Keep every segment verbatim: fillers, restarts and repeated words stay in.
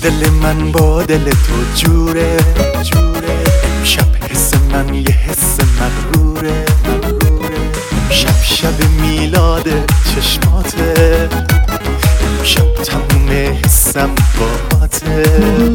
دل من با دل تو جوره جوره امشب حس من یه حس مغروره مغروره امشب شب میلاد چشماته امشب تموم حسم باهاته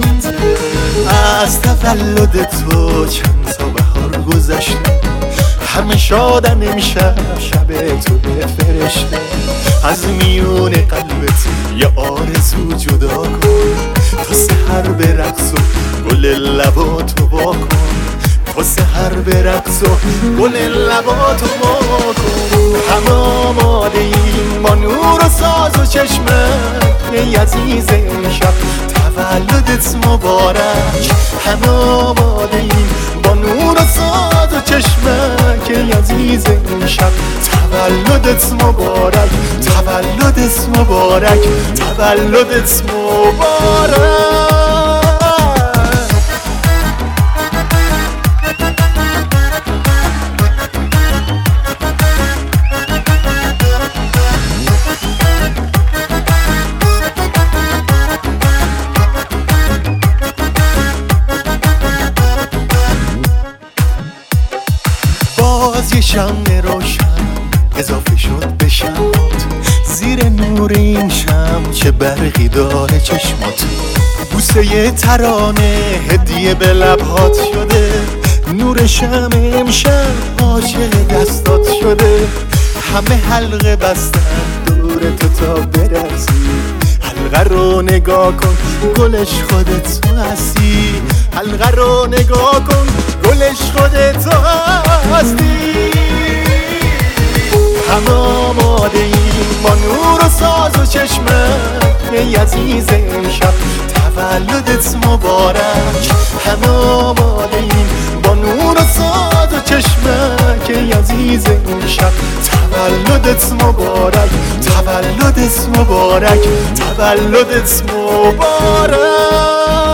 از تولد تو چند تا بهار گذشته همه شادن امشب شب تو به فرشته از میون قلبت یه آرزو جدا کن تا سحر به رقص و گل لباتو وا کن تا سحر به رقص و گل لباتو وا کن همه آماده ایم با نور و ساز و چشمت ای عزیز امشب تولدت مبارک همه آماده ایم با نور و ساز و چشمت ای عزیز امشب تولدت مبارک تولدت مبارک تولدت مبارک باز یه شمع روشن اضافه شد به شمات زیر نور این شمع چه برقی داره چشمات بوسه یه ترانه هدیه به لبهات شده نور شمع امشب عاشق دستات شده همه حلقه بستن دور تو تا برقصی حلقه رو نگاه کن گلش خودت تو هستی حلقه رو نگاه کن گلش خودت تو هستی همه آماده ایم با نور و ساز و چشمت ای عزیز امشب تولدت مبارک همه آماده ایم با نور و ساز و چشمت ای عزیز امشب تولدت مبارک تولدت مبارک تولدت مبارک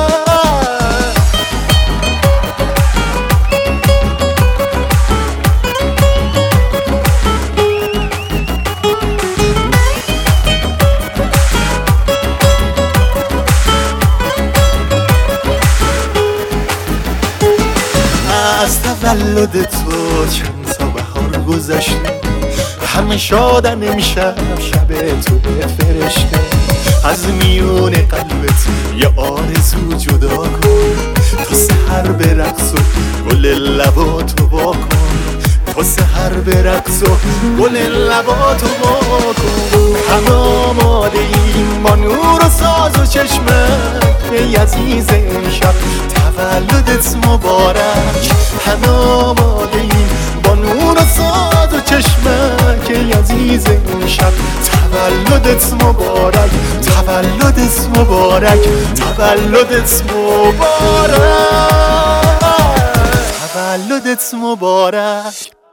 از تولد تو چند تا بهار گذشته همه شادن امشب شب تو به فرشته از میون قلبت یه آرزو جدا کن تا سحر به رقص و گل لباتو وا کن تا سحر به رقص و گل لباتو وا کن همه آماده ایم با نور و ساز و چشمت ای عزیز امشب تولدت مبارک همه آماده ایم با نور و ساز و چشمت ای عزیز امشب تولدت مبارک تولدت مبارک تولدت مبارک تولدت مبارک